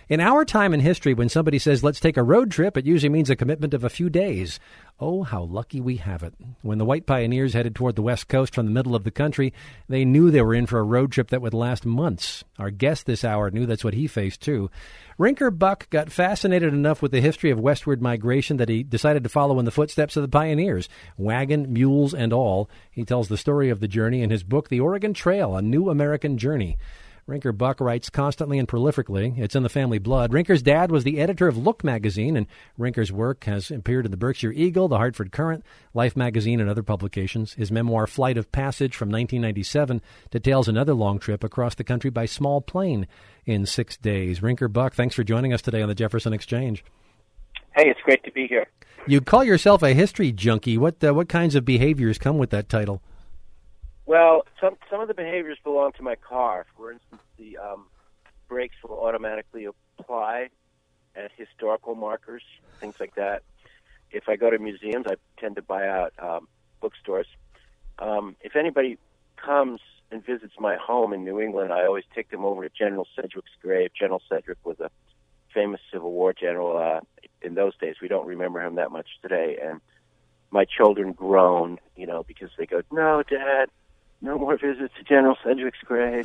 In our time in history, when somebody says, let's take a road trip, it usually means a commitment of a few days. Oh, how lucky we have it. When the white pioneers headed toward the West Coast from the middle of the country, they knew they were in for a road trip that would last months. Our guest this hour knew that's what he faced, too. Rinker Buck got fascinated enough with the history of westward migration that he decided to follow in the footsteps of the pioneers, wagon, mules, and all. He tells the story of the journey in his book, The Oregon Trail, A New American Journey. Rinker Buck writes constantly and prolifically. It's in the family blood. Rinker's dad was the editor of Look magazine, and Rinker's work has appeared in the Berkshire Eagle, the Hartford Courant, Life magazine, and other publications. His memoir, Flight of Passage from 1997, details another long trip across the country by small plane in 6 days. Rinker Buck, thanks for joining us today on the Jefferson Exchange. Hey, it's great to be here. You call yourself a history junkie. What kinds of behaviors come with that title? Well, some of the behaviors belong to my car. For instance, the brakes will automatically apply at historical markers, things like that. If I go to museums, I tend to buy out bookstores. If anybody comes and visits my home in New England, I always take them over to General Sedgwick's grave. General Sedgwick was a famous Civil War general. In those days, we don't remember him that much today. And my children groan, because they go, "No, Dad, no more visits to General Sedgwick's grave,"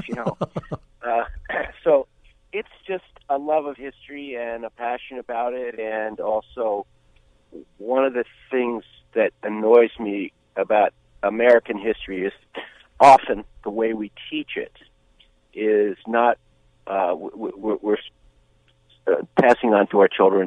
So it's just a love of history and a passion about it. And also, one of the things that annoys me about American history is often the way we teach it is not, we're passing on to our children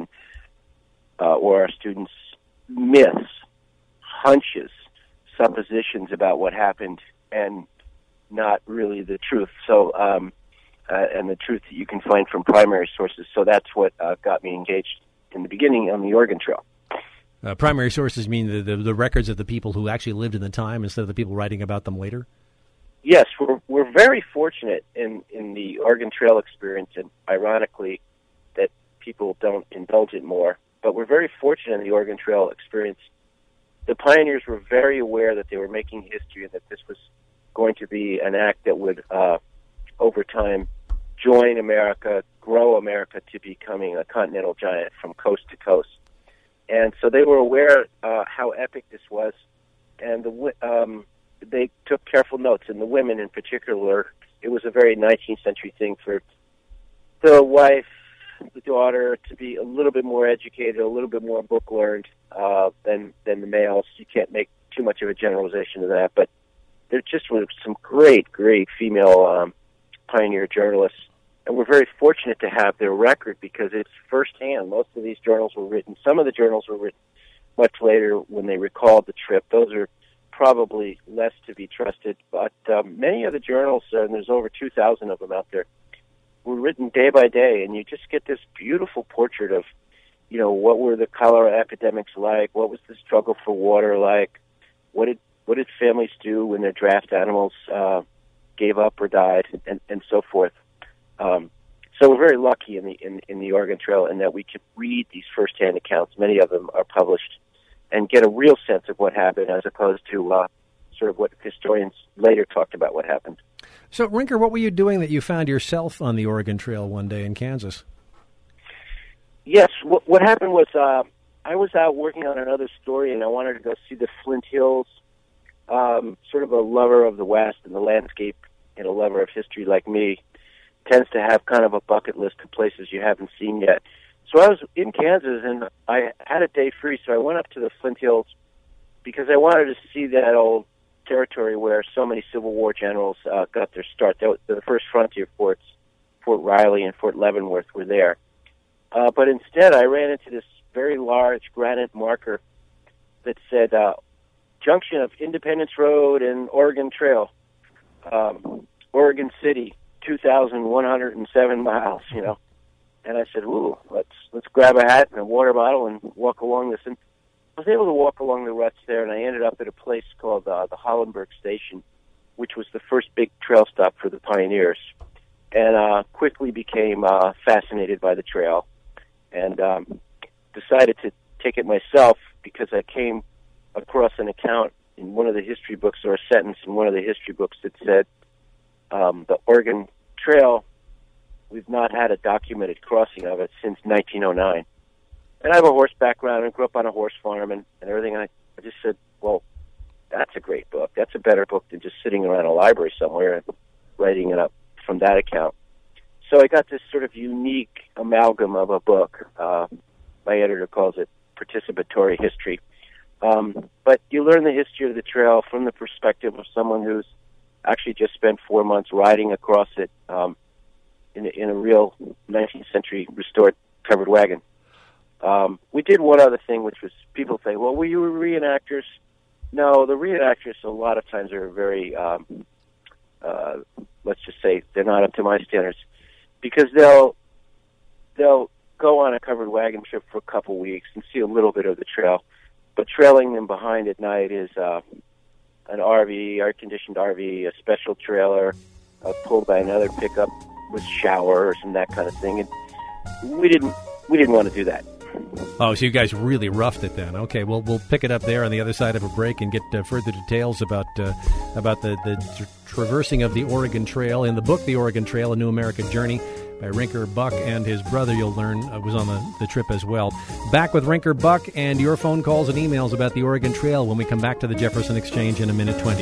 or our students myths, hunches, suppositions about what happened, and not really the truth. So, and the truth that you can find from primary sources. So that's what got me engaged in the beginning on the Oregon Trail. Primary sources mean the records of the people who actually lived in the time instead of the people writing about them later? Yes, we're very fortunate in the Oregon Trail experience, and ironically that people don't indulge it more, but we're very fortunate in the Oregon Trail experience. The pioneers were very aware that they were making history and that this was going to be an act that would, over time, join America, grow America to becoming a continental giant from coast to coast. And so they were aware how epic this was, and they took careful notes. And the women in particular, it was a very 19th century thing for the wife, the daughter, to be a little bit more educated, a little bit more book learned than the males. You can't make too much of a generalization of that, but there just were some great female pioneer journalists, and we're very fortunate to have their record because it's firsthand. Most of these journals were written. Some of the journals were written much later when they recalled the trip. Those are probably less to be trusted, but many of the journals, and there's over 2,000 of them out there, were written day by day, and you just get this beautiful portrait of, what were the cholera epidemics like? What was the struggle for water like? What did families do when their draft animals gave up or died, and so forth? So we're very lucky in the Oregon Trail in that we can read these firsthand accounts. Many of them are published, and get a real sense of what happened as opposed to sort of what historians later talked about what happened. So, Rinker, what were you doing that you found yourself on the Oregon Trail one day in Kansas? Yes, what happened was I was out working on another story, and I wanted to go see the Flint Hills. Sort of a lover of the West and the landscape, and a lover of history like me, tends to have kind of a bucket list of places you haven't seen yet. So I was in Kansas, and I had a day free, so I went up to the Flint Hills because I wanted to see that old territory where so many Civil War generals got their start. The first frontier forts, Fort Riley and Fort Leavenworth, were there. But instead, I ran into this very large granite marker that said junction of Independence Road and Oregon Trail, Oregon City, 2,107 miles, And I said, "Ooh, let's grab a hat and a water bottle and walk along this." And I was able to walk along the ruts there, and I ended up at a place called the Hollenberg Station, which was the first big trail stop for the pioneers, and quickly became fascinated by the trail, and decided to take it myself because I came across an account in one of the history books, or a sentence in one of the history books that said the Oregon Trail we've not had a documented crossing of it since 1909. And I have a horse background and grew up on a horse farm and everything. And I just said, well, that's a great book. That's a better book than just sitting around a library somewhere and writing it up from that account. So I got this sort of unique amalgam of a book. My editor calls it participatory history. But you learn the history of the trail from the perspective of someone who's actually just spent 4 months riding across it in a real 19th century restored covered wagon. We did one other thing, which was people say, well, were you reenactors? No, the reenactors a lot of times are very, let's just say, they're not up to my standards, because they'll go on a covered wagon trip for a couple weeks and see a little bit of the trail, but trailing them behind at night is an RV, air-conditioned RV, a special trailer pulled by another pickup with showers and that kind of thing, and we didn't want to do that. Oh, so you guys really roughed it then. Okay, well, we'll pick it up there on the other side of a break and get further details about the traversing of the Oregon Trail. In the book, The Oregon Trail, A New American Journey, by Rinker Buck, and his brother, you'll learn, was on the trip as well. Back with Rinker Buck and your phone calls and emails about the Oregon Trail when we come back to the Jefferson Exchange in a minute 20.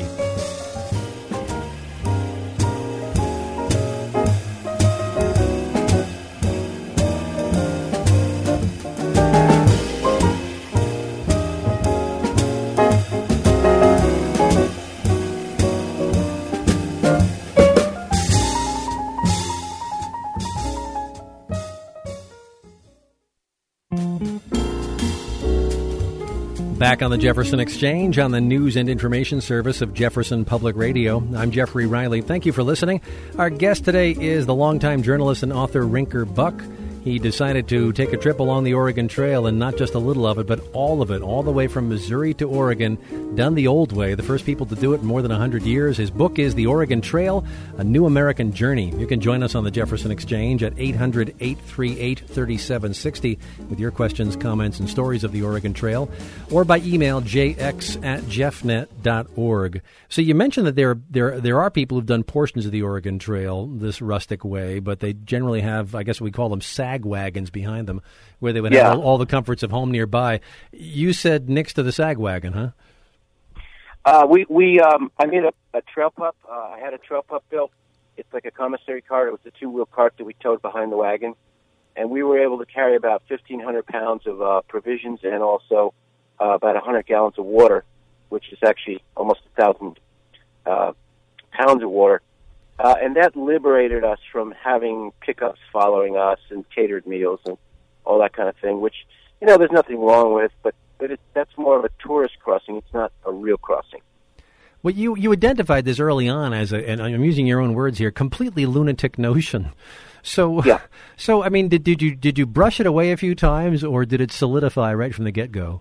Back on the Jefferson Exchange on the news and information service of Jefferson Public Radio. I'm Jeffrey Riley. Thank you for listening. Our guest today is the longtime journalist and author Rinker Buck. He decided to take a trip along the Oregon Trail, and not just a little of it, but all of it, all the way from Missouri to Oregon, done the old way, the first people to do it in more than 100 years. His book is The Oregon Trail, A New American Journey. You can join us on the Jefferson Exchange at 800-838-3760 with your questions, comments, and stories of the Oregon Trail, or by email jx@jeffnet.org. So you mentioned that there are people who've done portions of the Oregon Trail this rustic way, but they generally have, I guess we call them sag wagons behind them, where they would have all the comforts of home nearby. You said next to the sag wagon, huh? I made a trail pup. I had a trail pup built. It's like a commissary cart. It was a two-wheel cart that we towed behind the wagon, and we were able to carry about 1,500 pounds of provisions and also about 100 gallons of water, which is actually almost 1,000 pounds of water. And that liberated us from having pickups following us and catered meals and all that kind of thing, which, there's nothing wrong with, but that's more of a tourist crossing. It's not a real crossing. Well, you identified this early on as and I'm using your own words here, completely lunatic notion. So, So I mean, did you brush it away a few times, or did it solidify right from the get-go?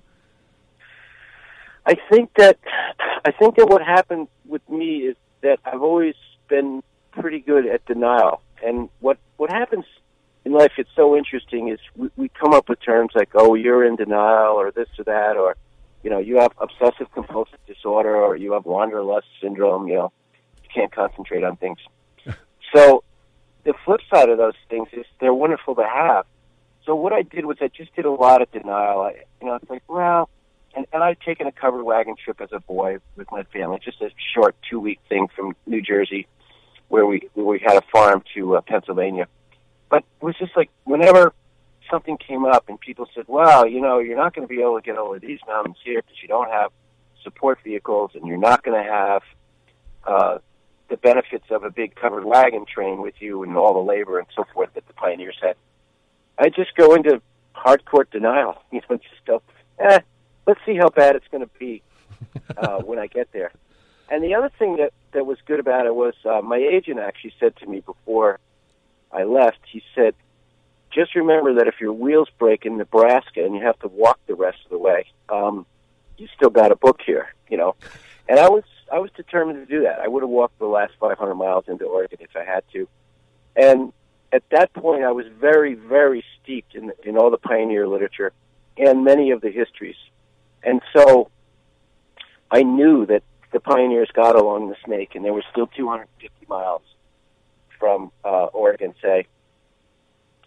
I think that what happened with me is that I've always been pretty good at denial. And what happens in life, it's so interesting, is we come up with terms like, oh, you're in denial, or this or that, or, you have obsessive compulsive disorder, or you have wanderlust syndrome, you can't concentrate on things. So the flip side of those things is they're wonderful to have. So what I did was I just did a lot of denial. It's like, well, and I'd taken a covered wagon trip as a boy with my family, just a short 2-week thing from New Jersey, where we had a farm, to Pennsylvania. But it was just like whenever something came up and people said, well, you're not going to be able to get over these mountains here because you don't have support vehicles, and you're not going to have the benefits of a big covered wagon train with you and all the labor and so forth that the pioneers had. I just go into hardcore denial. Just go, let's see how bad it's going to be when I get there. And the other thing that was good about it was my agent actually said to me before I left, he said, just remember that if your wheels break in Nebraska and you have to walk the rest of the way, you still got a book here, And I was determined to do that. I would have walked the last 500 miles into Oregon if I had to. And at that point, I was very, very steeped in all the pioneer literature and many of the histories. And so I knew that the pioneers got along the Snake, and there were still 250 miles from Oregon, say.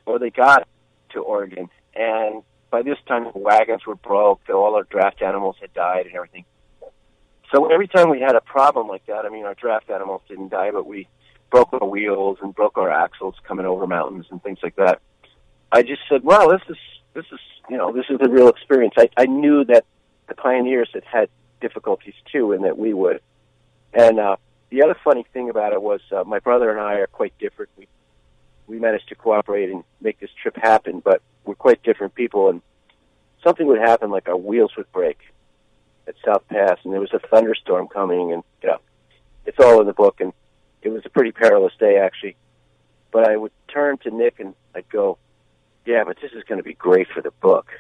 or they got to Oregon, and by this time the wagons were broke, all our draft animals had died and everything. So every time we had a problem like that, I mean, our draft animals didn't die, but we broke our wheels and broke our axles coming over mountains and things like that. I just said, "Wow, this is a real experience." I knew that the pioneers had difficulties too, and that we would. And the other funny thing about it was my brother and I are quite different. We managed to cooperate and make this trip happen, but we're quite different people. And something would happen, like our wheels would break at South Pass, and there was a thunderstorm coming, and it's all in the book. And it was a pretty perilous day, actually. But I would turn to Nick and I'd go, "Yeah, but this is going to be great for the book."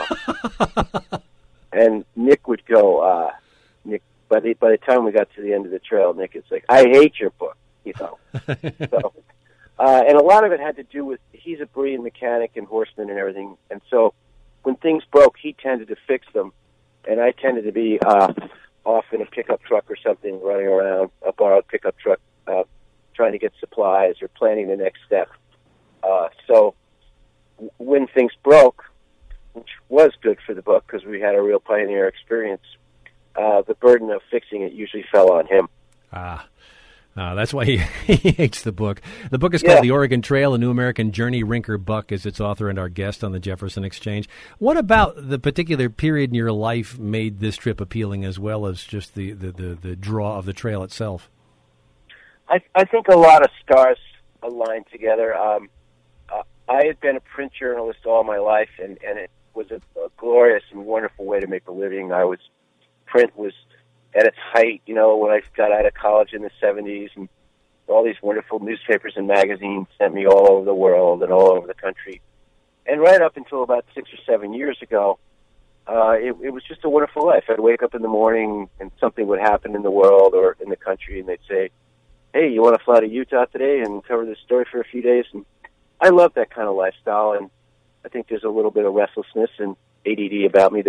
And Nick would go, Nick. By the time we got to the end of the trail, Nick is like, "I hate your book," So, and a lot of it had to do with he's a brilliant mechanic and horseman and everything, and so when things broke, he tended to fix them, and I tended to be off in a pickup truck or something, running around a borrowed pickup truck, trying to get supplies or planning the next step. So when things broke, which was good for the book because we had a real pioneer experience, the burden of fixing it usually fell on him. That's why he hates the book. The book is called The Oregon Trail, A New American Journey. Rinker Buck is its author and our guest on the Jefferson Exchange. What about the particular period in your life made this trip appealing, as well as just the draw of the trail itself? I think a lot of stars aligned together. I had been a print journalist all my life, and it was a glorious and wonderful way to make a living. Print was at its height, when I got out of college in the 70s, and all these wonderful newspapers and magazines sent me all over the world and all over the country. And right up until about 6 or 7 years ago, it was just a wonderful life. I'd wake up in the morning and something would happen in the world or in the country, and they'd say, "Hey, you want to fly to Utah today and cover this story for a few days?" And I love that kind of lifestyle, and I think there's a little bit of restlessness and ADD about me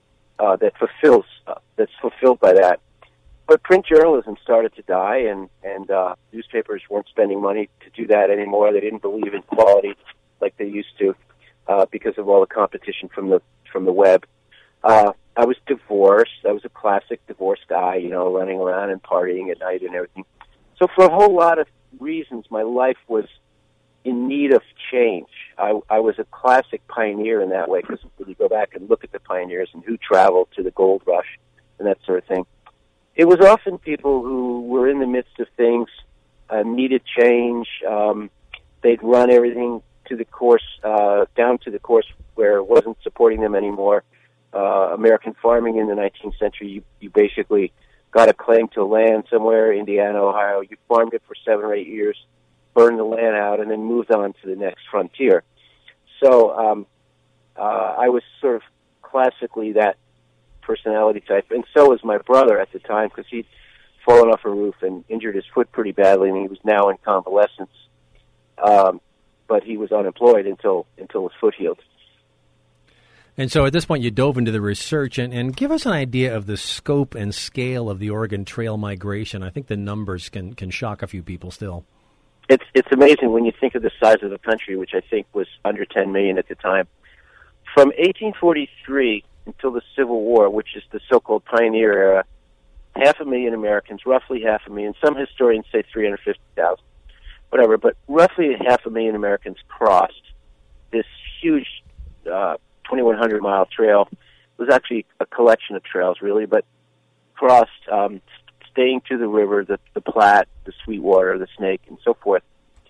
that's fulfilled by that. But print journalism started to die, and newspapers weren't spending money to do that anymore. They didn't believe in quality like they used to because of all the competition from the web. I was divorced. I was a classic divorced guy, running around and partying at night and everything. So for a whole lot of reasons, my life was in need of change. I was a classic pioneer in that way, because when you go back and look at the pioneers and who traveled to the gold rush and that sort of thing, it was often people who were in the midst of things, needed change. They'd run everything to the course, down to the course where it wasn't supporting them anymore. American farming in the 19th century, you basically got a claim to land somewhere, Indiana, Ohio. You farmed it for 7 or 8 years, burned the land out, and then moved on to the next frontier. So I was sort of classically that personality type, and so was my brother at the time, because he'd fallen off a roof and injured his foot pretty badly, and he was now in convalescence. But he was unemployed until his foot healed. And so at this point, you dove into the research, and give us an idea of the scope and scale of the Oregon Trail migration. I think the numbers can shock a few people still. It's amazing when you think of the size of the country, which I think was under 10 million at the time. From 1843 until the Civil War, which is the so-called pioneer era, 500,000 Americans, roughly 500,000, some historians say 350,000, whatever, but roughly 500,000 Americans crossed this huge 2,100-mile trail. It was actually a collection of trails, really, but crossed, staying to the river, the Platte, the Sweetwater, the Snake, and so forth.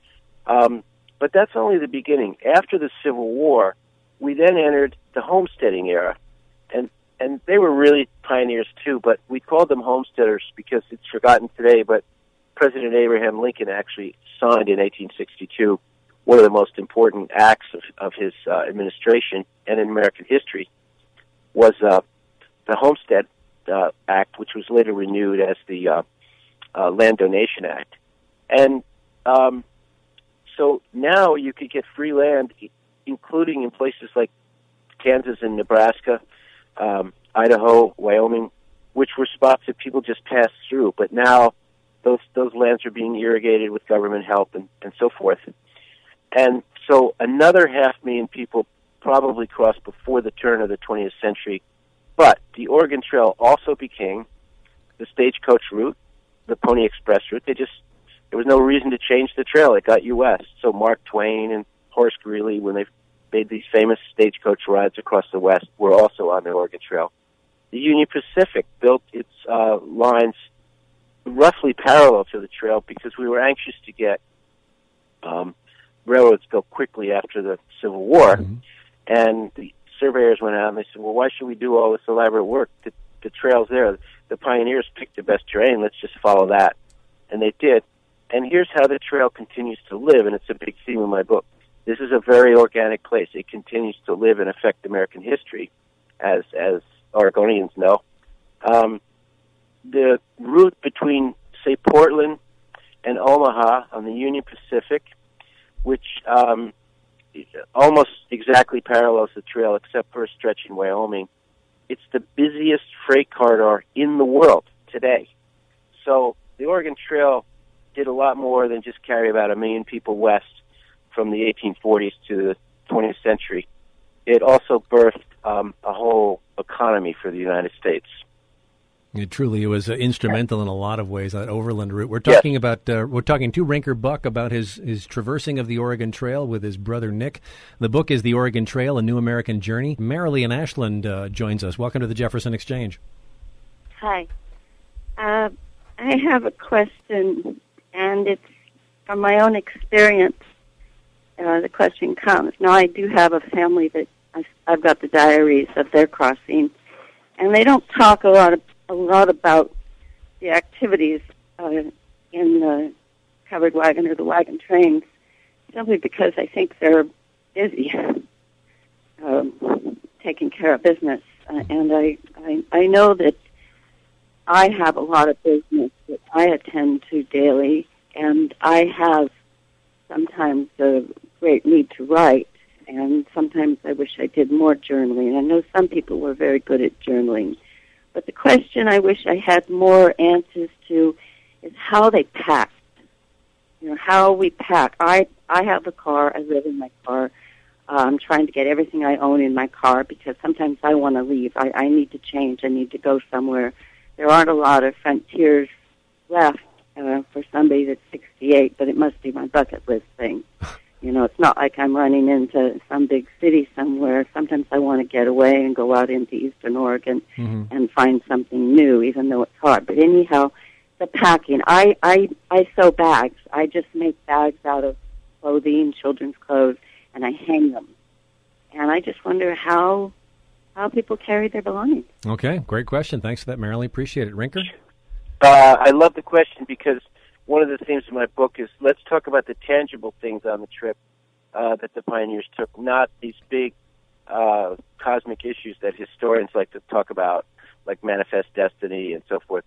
But that's only the beginning. After the Civil War, we then entered the homesteading era, and they were really pioneers too, but we called them homesteaders because it's forgotten today, but President Abraham Lincoln actually signed in 1862 one of the most important acts of his administration and in American history was the Homestead Act, which was later renewed as the Land Donation Act. And so now you could get free land, including in places like Kansas and Nebraska, Idaho, Wyoming, which were spots that people just passed through. But now those lands are being irrigated with government help and so forth. And So another 500,000 people probably crossed before the turn of the 20th century. But the Oregon Trail also became the stagecoach route, the Pony Express route. There was no reason to change the trail. It got you west. So Mark Twain and Horace Greeley, when they made these famous stagecoach rides across the west, were also on the Oregon Trail. The Union Pacific built its lines roughly parallel to the trail because we were anxious to get railroads built quickly after the Civil War. Mm-hmm. And the surveyors went out and they said, well, why should we do all this elaborate work? The trail's there. The pioneers picked the best terrain. Let's just follow that. And they did. And here's how the trail continues to live, and it's a big theme in my book. This is a very organic place. It continues to live and affect American history, as Oregonians know. The route between, say, Portland and Omaha on the Union Pacific, which almost exactly parallels the trail except for a stretch in Wyoming, it's the busiest freight corridor in the world today. So the Oregon Trail did a lot more than just carry about 1 million people west from the 1840s to the 20th century. It also birthed a whole economy for the United States. It was instrumental in a lot of ways, that overland route. We're talking about we're talking to Rinker Buck about his traversing of the Oregon Trail with his brother Nick. The book is The Oregon Trail: A New American Journey. Marilee in Ashland joins us. Welcome to the Jefferson Exchange. Hi. I have a question, and it's from my own experience. The question comes. Now, I do have a family that I've got the diaries of their crossing, and they don't talk a lot about the activities in the covered wagon or the wagon trains, simply because I think they're busy taking care of business. And I know that I have a lot of business that I attend to daily, and I have sometimes a great need to write, and sometimes I wish I did more journaling. I know some people were very good at journaling. But the question I wish I had more answers to is how they packed. You know, how we pack. I have a car. I live in my car. I'm trying to get everything I own in my car because sometimes I want to leave. I need to change. I need to go somewhere. There aren't a lot of frontiers left for somebody that's 68, but it must be my bucket list thing. You know, it's not like I'm running into some big city somewhere. Sometimes I want to get away and go out into eastern Oregon and find something new, even though it's hard. But anyhow, the packing. I sew bags. I just make bags out of clothing, children's clothes, and I hang them. And I just wonder how people carry their belongings. Okay, great question. Thanks for that, Marilee. Appreciate it. Rinker? I love the question because one of the themes of my book is let's talk about the tangible things on the trip that the pioneers took, not these big cosmic issues that historians like to talk about, like manifest destiny and so forth.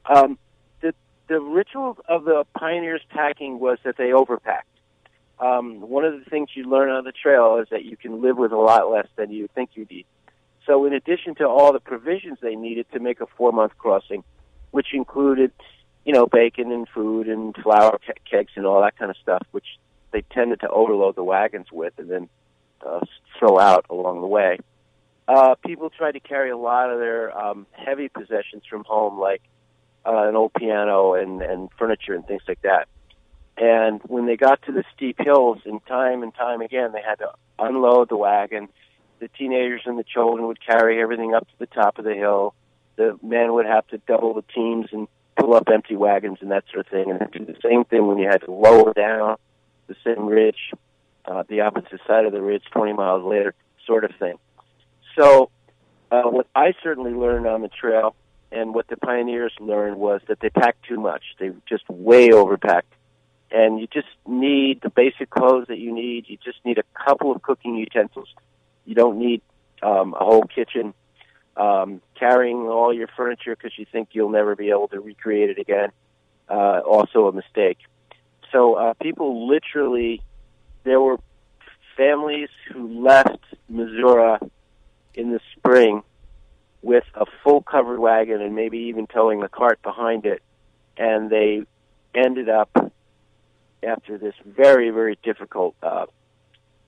The ritual of the pioneers' packing was that they overpacked. One of the things you learn on the trail is that you can live with a lot less than you think you need. So in addition to all the provisions they needed to make a 4-month crossing, which included bacon and food and flour kegs and all that kind of stuff, which they tended to overload the wagons with and then throw out along the way. People tried to carry a lot of their heavy possessions from home, like an old piano and furniture and things like that. And when they got to the steep hills, and time again, they had to unload the wagon. The teenagers and the children would carry everything up to the top of the hill. The men would have to double the teams and pull up empty wagons and that sort of thing, and do the same thing when you had to lower down the same ridge, the opposite side of the ridge 20 miles later, sort of thing. So what I certainly learned on the trail and what the pioneers learned was that they packed too much. They just way overpacked. And you just need the basic clothes that you need. You just need a couple of cooking utensils. You don't need a whole kitchen. Carrying all your furniture because you think you'll never be able to recreate it again, also a mistake. So people literally, there were families who left Missouri in the spring with a full covered wagon and maybe even towing the cart behind it, and they ended up, after this very, very difficult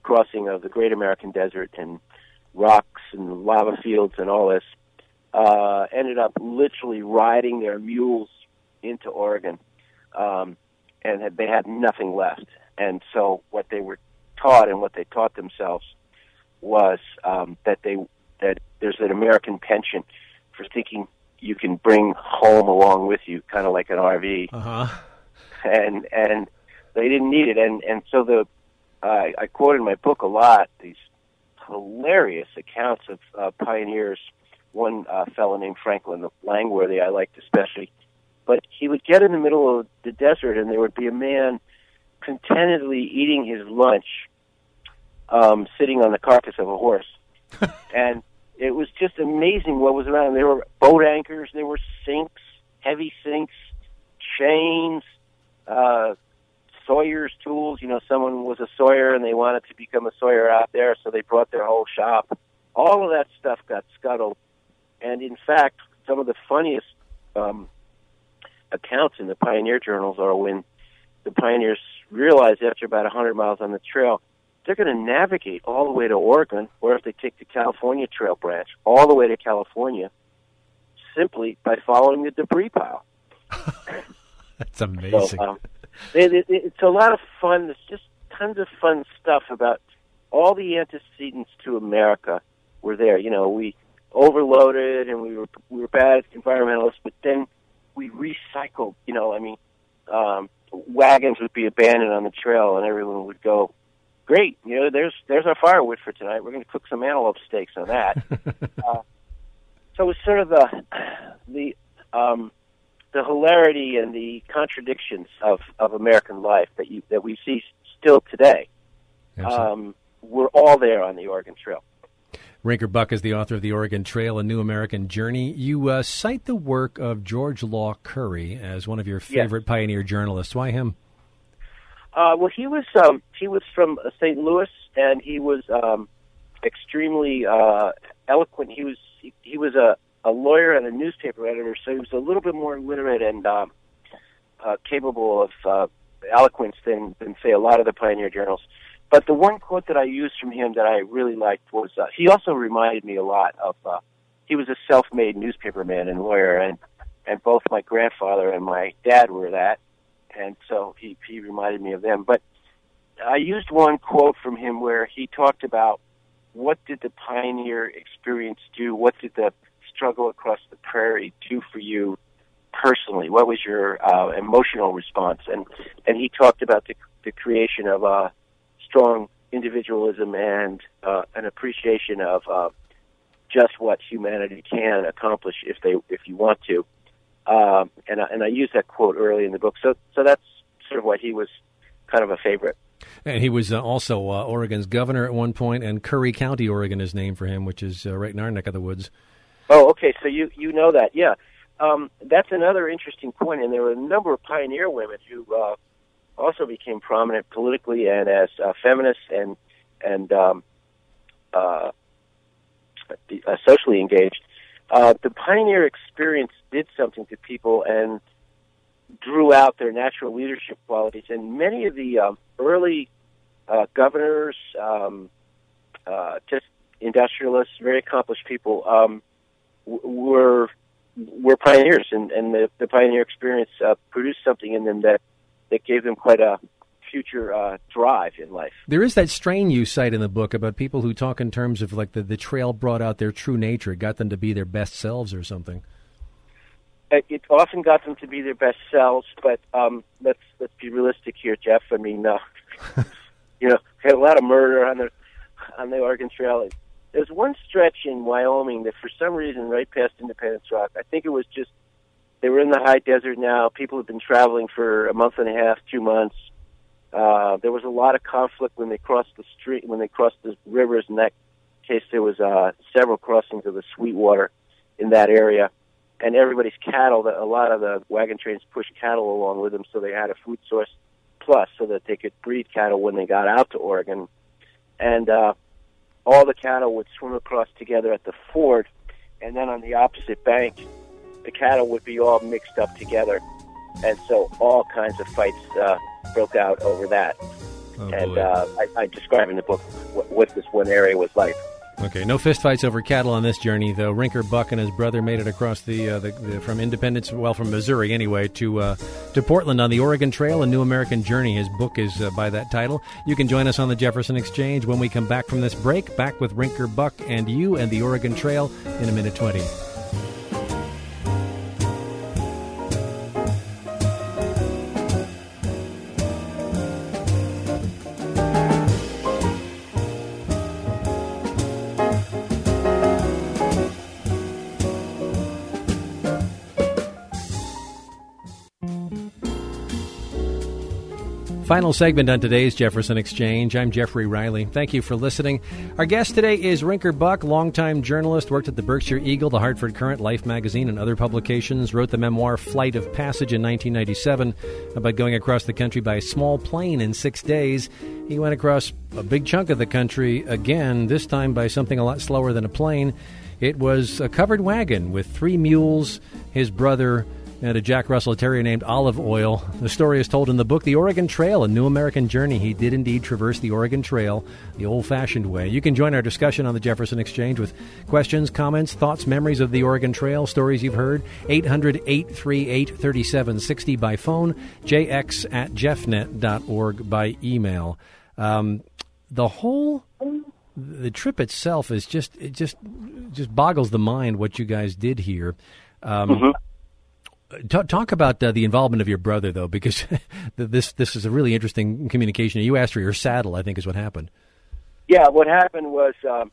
crossing of the Great American Desert and rocks and lava fields and all this, ended up literally riding their mules into Oregon, and they had nothing left. And so what they were taught and what they taught themselves was that there's an American penchant for thinking you can bring home along with you, kind of like an RV. And they didn't need it. And so I quote in my book a lot these hilarious accounts of pioneers. One fellow named Franklin Langworthy I liked especially. But he would get in the middle of the desert, and there would be a man contentedly eating his lunch, sitting on the carcass of a horse. And it was just amazing what was around. There were boat anchors, there were sinks, heavy sinks, chains, sawyer's tools. You know, someone was a sawyer and they wanted to become a sawyer out there, so they brought their whole shop. All of that stuff got scuttled. And in fact, some of the funniest accounts in the pioneer journals are when the pioneers realized after about 100 miles on the trail, they're going to navigate all the way to Oregon, or if they take the California Trail branch, all the way to California, simply by following the debris pile. That's amazing. So, it's a lot of fun. There's just tons of fun stuff about all the antecedents to America were there. You know, we overloaded and we were bad environmentalists, but then we recycled. You know, I mean, wagons would be abandoned on the trail, and everyone would go, "Great, you know, there's our firewood for tonight. We're going to cook some antelope steaks on that." So it's sort of the hilarity and the contradictions of American life that we see still today. We're all there on the Oregon Trail. Rinker Buck is the author of The Oregon Trail, A New American Journey. You cite the work of George Law Curry as one of your favorite pioneer journalists. Why him? Well, he was from St. Louis, and he was extremely eloquent. He was a lawyer and a newspaper editor, so he was a little bit more literate and capable of eloquence than say a lot of the pioneer journals. But the one quote that I used from him that I really liked was he also reminded me a lot of he was a self-made newspaperman and lawyer, and both my grandfather and my dad were that. And so he reminded me of them. But I used one quote from him where he talked about what did the pioneer experience do? What did the struggle across the prairie do for you personally? What was your emotional response? And he talked about the creation of strong individualism and an appreciation of just what humanity can accomplish if you want to. And I used that quote early in the book. So that's sort of why he was kind of a favorite. And he was also Oregon's governor at one point, and Curry County, Oregon is named for him, which is right in our neck of the woods. Oh, okay. So you know that, yeah. That's another interesting point, and there were a number of pioneer women who also became prominent politically and as feminists and socially engaged. The pioneer experience did something to people and drew out their natural leadership qualities. And many of the early governors, just industrialists, very accomplished people, were pioneers, and the pioneer experience produced something in them that gave them quite a future drive in life. There is that strain you cite in the book about people who talk in terms of like the trail brought out their true nature, it got them to be their best selves or something. It often got them to be their best selves, but let's be realistic here, Jeff. I mean, you know, we had a lot of murder on the Oregon Trail. There's one stretch in Wyoming that for some reason right past Independence Rock, I think it was just, they were in the high desert now. People had been traveling for a month and a half, 2 months. There was a lot of conflict when they crossed the street, when they crossed the rivers. In that case, there was several crossings of the Sweetwater in that area. And everybody's cattle, a lot of the wagon trains pushed cattle along with them, so they had a food source plus so that they could breed cattle when they got out to Oregon. And all the cattle would swim across together at the ford, and then on the opposite bank, the cattle would be all mixed up together. And so all kinds of fights broke out over that. I describe in the book what this one area was like. Okay, no fistfights over cattle on this journey, though. Rinker Buck and his brother made it across from Independence, from Missouri anyway, to Portland on the Oregon Trail, A New American Journey. His book is by that title. You can join us on the Jefferson Exchange when we come back from this break. Back with Rinker Buck and you and the Oregon Trail in a minute 20. Final segment on today's Jefferson Exchange. I'm Jeffrey Riley. Thank you for listening. Our guest today is Rinker Buck, longtime journalist, worked at the Berkshire Eagle, the Hartford Courant, Life magazine, and other publications, wrote the memoir Flight of Passage in 1997 about going across the country by small plane in 6 days. He went across a big chunk of the country again, this time by something a lot slower than a plane. It was a covered wagon with 3 mules, his brother, and a Jack Russell Terrier named Olive Oil. The story is told in the book, The Oregon Trail, A New American Journey. He did indeed traverse the Oregon Trail the old-fashioned way. You can join our discussion on the Jefferson Exchange with questions, comments, thoughts, memories of the Oregon Trail, stories you've heard. 800-838-3760 by phone, jx@jeffnet.org by email. The trip itself is just boggles the mind what you guys did here. Talk about the involvement of your brother, though, because this is a really interesting communication. You asked for your saddle, I think, is what happened. Yeah, what happened was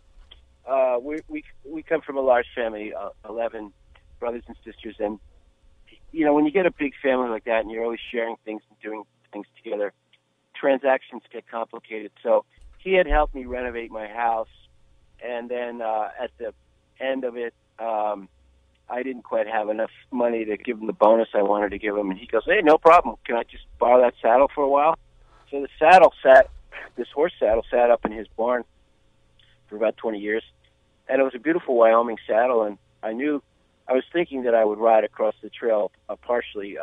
we come from a large family, 11 brothers and sisters, and when you get a big family like that and you're always sharing things and doing things together, transactions get complicated. So he had helped me renovate my house, and then at the end of it, I didn't quite have enough money to give him the bonus I wanted to give him. And he goes, hey, no problem. Can I just borrow that saddle for a while? So this horse saddle sat up in his barn for about 20 years. And it was a beautiful Wyoming saddle. And I was thinking that I would ride across the trail partially.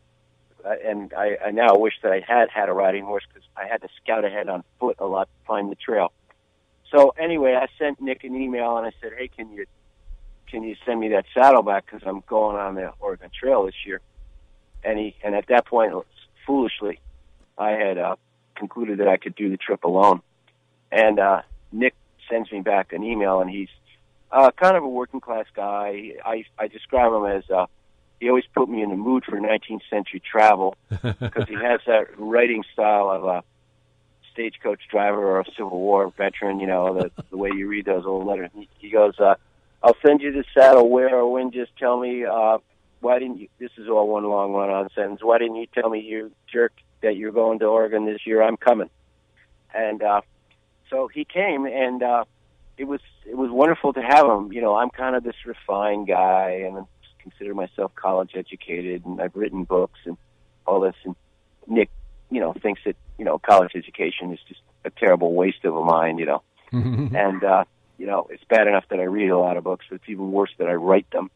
And I now wish that I had a riding horse because I had to scout ahead on foot a lot to find the trail. So anyway, I sent Nick an email and I said, hey, can you send me that saddle back because I'm going on the Oregon Trail this year? And at that point, foolishly, I had concluded that I could do the trip alone. And Nick sends me back an email, and he's kind of a working class guy. I describe him as he always put me in the mood for 19th century travel because he has that writing style of a stagecoach driver or a Civil War veteran. The way you read those old letters. He goes, I'll send you the saddle where or when. Just tell me, why didn't you, this is all one long run-on sentence, why didn't you tell me, you jerk, that you're going to Oregon this year? I'm coming. And so he came, and it was wonderful to have him. I'm kind of this refined guy, and I consider myself college educated, and I've written books and all this. And Nick, thinks that, college education is just a terrible waste of a mind, And, it's bad enough that I read a lot of books, but it's even worse that I write them.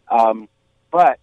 But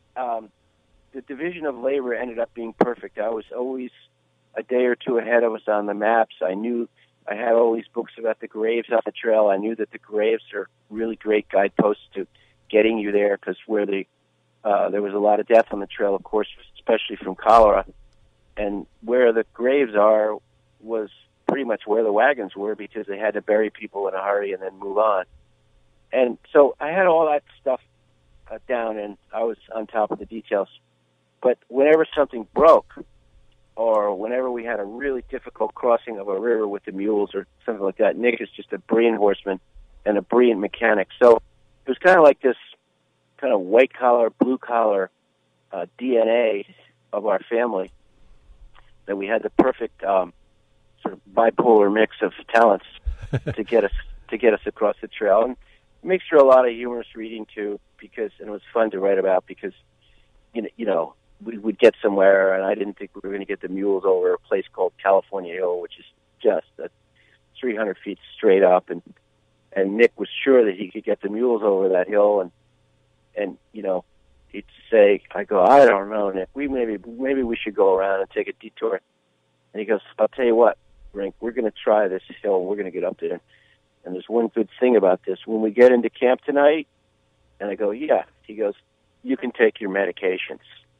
the division of labor ended up being perfect. I was always a day or two ahead of us on the maps. I knew I had all these books about the graves on the trail. I knew that the graves are really great guideposts to getting you there because there was a lot of death on the trail, of course, especially from cholera. And where the graves are was pretty much where the wagons were because they had to bury people in a hurry and then move on. And so I had all that stuff down, and I was on top of the details. But whenever something broke, or whenever we had a really difficult crossing of a river with the mules or something like that, Nick is just a brilliant horseman and a brilliant mechanic. So it was kind of like this kind of white-collar, blue-collar DNA of our family, that we had the perfect sort of bipolar mix of talents to get us across the trail. And it makes for a lot of humorous reading too, and it was fun to write about because we would get somewhere, and I didn't think we were going to get the mules over a place called California Hill, which is just 300 feet straight up, and Nick was sure that he could get the mules over that hill, and he'd say, I go, I don't know, Nick, maybe we should go around and take a detour. And he goes, I'll tell you what, Rink, we're going to try this hill. We're going to get up there. And there's one good thing about this. When we get into camp tonight, and I go, yeah. He goes, you can take your medications.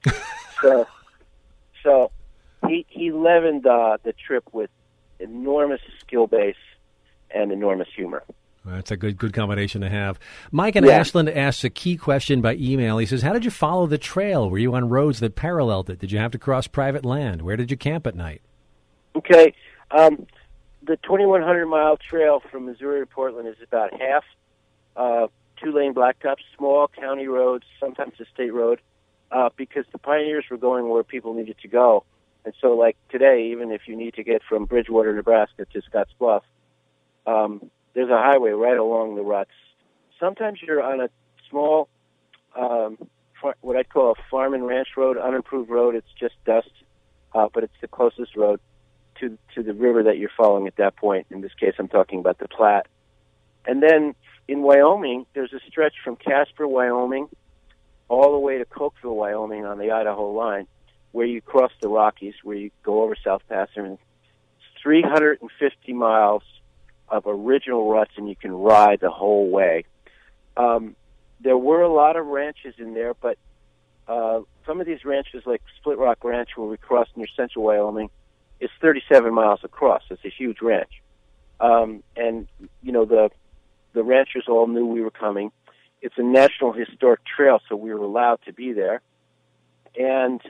So he leavened the trip with enormous skill base and enormous humor. That's a good combination to have. Mike in Ashland asks a key question by email. He says, how did you follow the trail? Were you on roads that paralleled it? Did you have to cross private land? Where did you camp at night? Okay. The 2,100-mile trail from Missouri to Portland is about half two-lane blacktop, small county roads, sometimes a state road, because the pioneers were going where people needed to go. And so, like today, even if you need to get from Bridgewater, Nebraska to Scottsbluff, there's a highway right along the ruts. Sometimes you're on a small, what I'd call a farm and ranch road, unimproved road. It's just dust, but it's the closest road to the river that you're following at that point. In this case, I'm talking about the Platte. And then in Wyoming, there's a stretch from Casper, Wyoming, all the way to Cokeville, Wyoming on the Idaho line, where you cross the Rockies, where you go over South Pass. And it's 350 miles of original ruts, and you can ride the whole way. There were a lot of ranches in there, but some of these ranches, like Split Rock Ranch, where we crossed near central Wyoming, is 37 miles across. It's a huge ranch. And, you know, the ranchers all knew we were coming. It's a National Historic Trail, so we were allowed to be there. And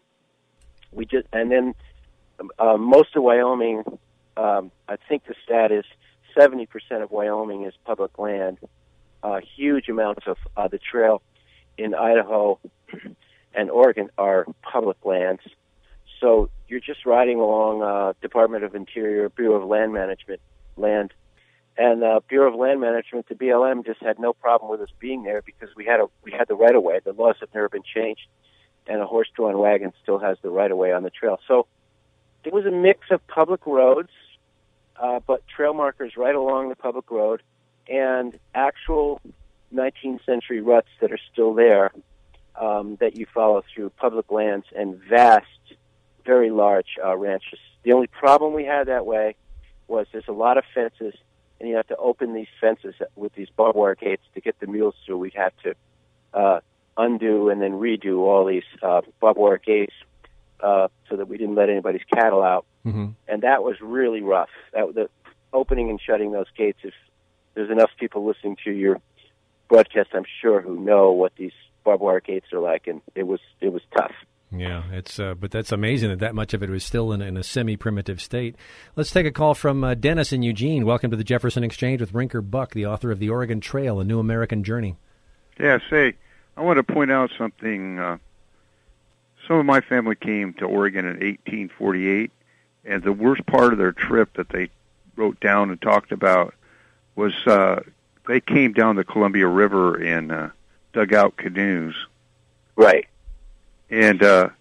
most of Wyoming, I think the stat is 70% of Wyoming is public land. Huge amounts of the trail in Idaho and Oregon are public lands. So you're just riding along Department of Interior, Bureau of Land Management land. And Bureau of Land Management, the BLM, just had no problem with us being there because we had the right-of-way. The laws have never been changed, and a horse-drawn wagon still has the right-of-way on the trail. So it was a mix of public roads, but trail markers right along the public road, and actual 19th century ruts that are still there that you follow through public lands and vast, very large ranches. The only problem we had that way was there's a lot of fences, and you have to open these fences with these barbed wire gates to get the mules through. We'd have to undo and then redo all these barbed wire gates so that we didn't let anybody's cattle out. Mm-hmm. And that was really rough. The opening and shutting those gates, if there's enough people listening to your broadcast, I'm sure, who know what these barbed wire gates are like, and it was tough. Yeah, it's but that's amazing that much of it was still in a semi-primitive state. Let's take a call from Dennis in Eugene. Welcome to the Jefferson Exchange with Rinker Buck, the author of The Oregon Trail, A New American Journey. Yeah, I want to point out something. Some of my family came to Oregon in 1848, and the worst part of their trip that they wrote down and talked about was they came down the Columbia River in dugout canoes. Right. And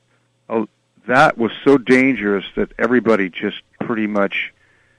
that was so dangerous that everybody just pretty much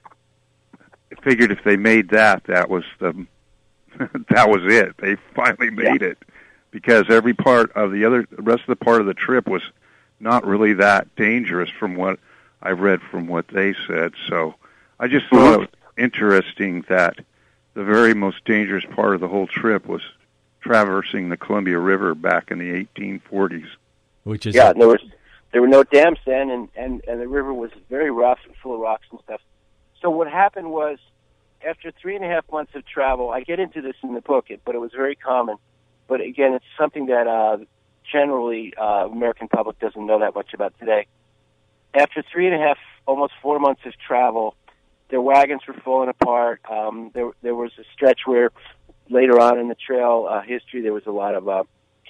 figured if they made that was the that was it. They finally made it, because every part of the rest of the part of the trip was not really that dangerous from what I read from what they said. So I just thought it was interesting that the very most dangerous part of the whole trip was traversing the Columbia River back in the 1840s. Which is there were no dams then, and the river was very rough and full of rocks and stuff. So what happened was, after 3.5 months of travel, I get into this in the book, but it was very common. But again, it's something that generally American public doesn't know that much about today. After 3.5, almost 4 months of travel, their wagons were falling apart. There was a stretch where later on in the trail history, there was a lot of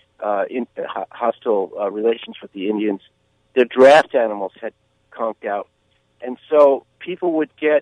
hostile relations with the Indians. Their draft animals had conked out. And so people would get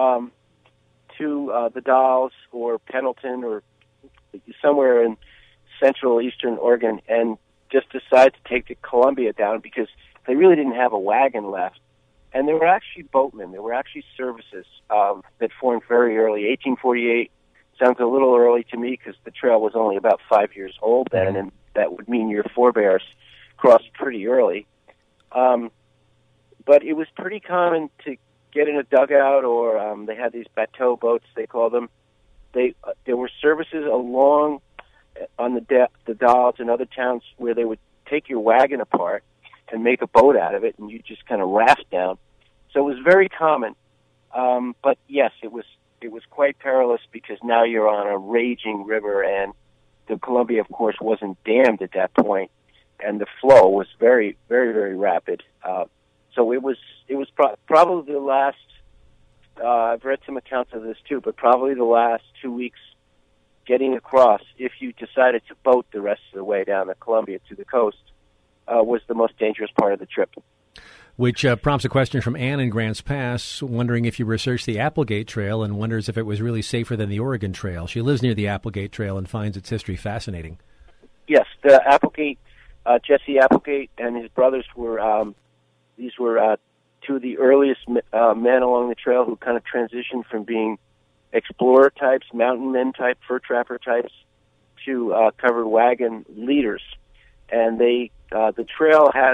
to the Dalles or Pendleton or somewhere in central eastern Oregon and just decide to take the Columbia down because they really didn't have a wagon left. And there were actually boatmen. There were actually services that formed very early. 1848 sounds a little early to me because the trail was only about 5 years old then, and that would mean your forebears crossed pretty early. but it was pretty common to get in a dugout, or they had these bateau boats, they call them. There were services along on the Dalles and other towns where they would take your wagon apart and make a boat out of it, and you just kind of raft down. So it was very common. But yes, it was quite perilous because now you're on a raging river, and the Columbia, of course, wasn't dammed at that point, and the flow was very, very, very rapid. So it was probably the last. I've read some accounts of this too, but probably the last 2 weeks getting across, if you decided to boat the rest of the way down the Columbia to the coast, was the most dangerous part of the trip. Which prompts a question from Ann in Grants Pass, wondering if you researched the Applegate Trail and wonders if it was really safer than the Oregon Trail. She lives near the Applegate Trail and finds its history fascinating. Yes, the Applegate, Jesse Applegate and his brothers were, these were two of the earliest men along the trail who kind of transitioned from being explorer types, mountain men type, fur trapper types, to covered wagon leaders. And the trail has,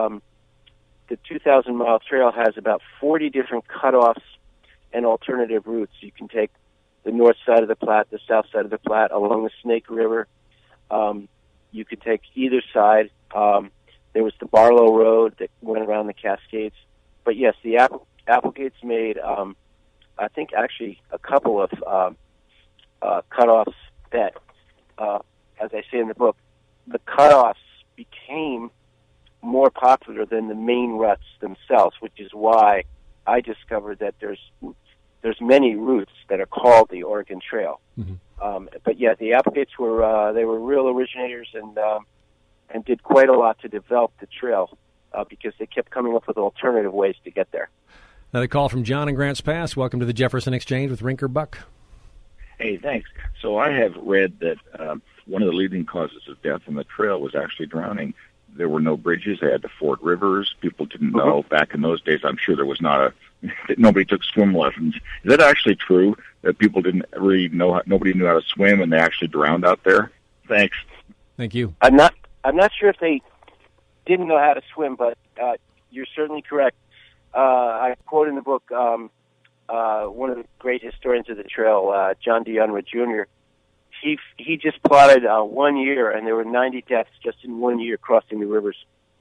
the 2,000-mile trail has about 40 different cutoffs and alternative routes. You can take the north side of the Platte, the south side of the Platte, along the Snake River. You could take either side. There was the Barlow Road that went around the Cascades. But yes, the Applegates made, I think, actually a couple of cutoffs that, as I say in the book, the cutoffs became more popular than the main ruts themselves, which is why I discovered that there's many routes that are called the Oregon Trail. Mm-hmm. But yeah, the Applegates were they were real originators and did quite a lot to develop the trail because they kept coming up with alternative ways to get there. Another call from John in Grants Pass. Welcome to the Jefferson Exchange with Rinker Buck. Hey, thanks. So I have read that one of the leading causes of death on the trail was actually drowning. There were no bridges. They had to ford rivers. People didn't know. Back in those days, I'm sure there was nobody took swim lessons. Is that actually true, that people didn't really know, nobody knew how to swim and they actually drowned out there? Thanks. Thank you. I'm not sure if they didn't know how to swim, but you're certainly correct. I quote in the book one of the great historians of the trail, John D. Unruh Jr. He just plotted 1 year, and there were 90 deaths just in 1 year crossing the rivers.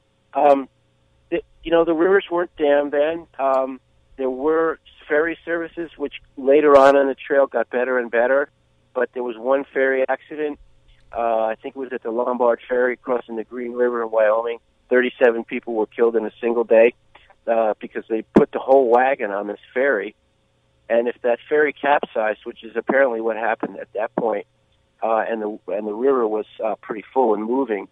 The rivers weren't dammed then. There were ferry services, which later on the trail got better and better, but there was one ferry accident. I think it was at the Lombard Ferry crossing the Green River in Wyoming. 37 people were killed in a single day because they put the whole wagon on this ferry. And if that ferry capsized, which is apparently what happened at that point, and the river was pretty full and moving,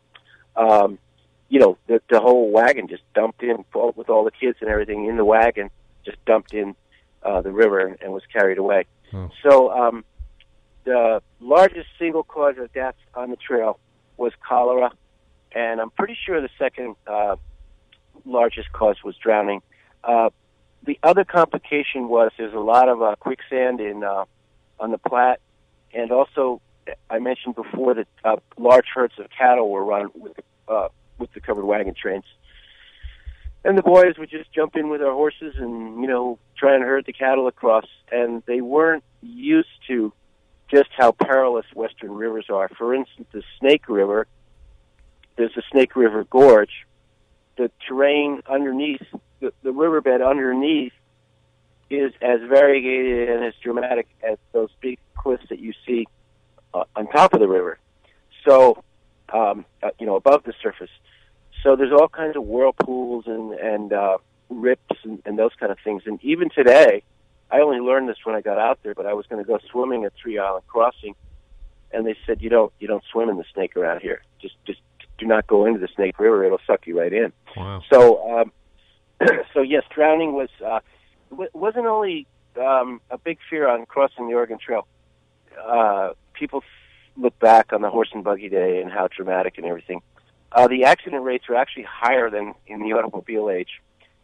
the whole wagon just dumped in with all the kids and everything in the wagon, just dumped in the river and was carried away. Oh. So the largest single cause of death on the trail was cholera, and I'm pretty sure the second largest cause was drowning. The other complication was there's a lot of quicksand on the Platte, and also I mentioned before that large herds of cattle were run with the covered wagon trains, and the boys would just jump in with our horses and try and herd the cattle across, and they weren't used to just how perilous western rivers are. For instance, the Snake River, there's the Snake River Gorge. The terrain underneath, the riverbed underneath, is as variegated and as dramatic as those big cliffs that you see on top of the river. So, above the surface. So there's all kinds of whirlpools and rips and those kind of things. And even today, I only learned this when I got out there, but I was going to go swimming at Three Island Crossing, and they said, you don't swim in the Snake around here. Just do not go into the Snake River; it'll suck you right in. Wow. So, so yes, drowning wasn't only a big fear on crossing the Oregon Trail. People look back on the horse and buggy day and how dramatic and everything. The accident rates are actually higher than in the automobile age,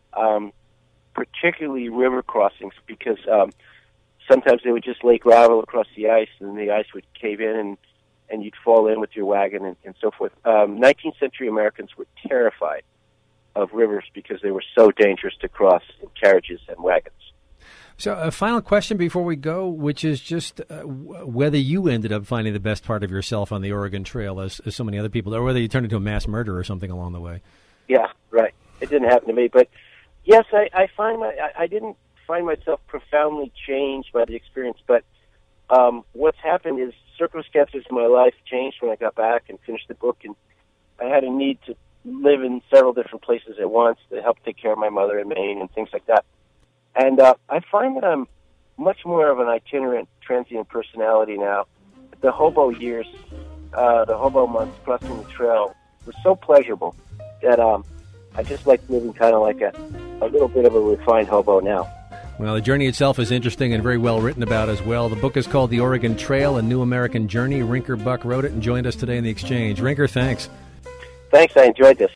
particularly river crossings, because sometimes they would just lay gravel across the ice, and the ice would cave in, and you'd fall in with your wagon and so forth. 19th century Americans were terrified of rivers because they were so dangerous to cross in carriages and wagons. So a final question before we go, which is just whether you ended up finding the best part of yourself on the Oregon Trail as so many other people, or whether you turned into a mass murderer or something along the way. Yeah, right. It didn't happen to me. But, yes, I didn't find myself profoundly changed by the experience. But what's happened is circumstances in my life changed when I got back and finished the book. And I had a need to live in several different places at once to help take care of my mother in Maine and things like that. And I find that I'm much more of an itinerant, transient personality now. The hobo years, the hobo months crossing the trail were so pleasurable that I just like living kind of like a little bit of a refined hobo now. Well, the journey itself is interesting and very well written about as well. The book is called The Oregon Trail, A New American Journey. Rinker Buck wrote it and joined us today in the exchange. Rinker, thanks. Thanks, I enjoyed this.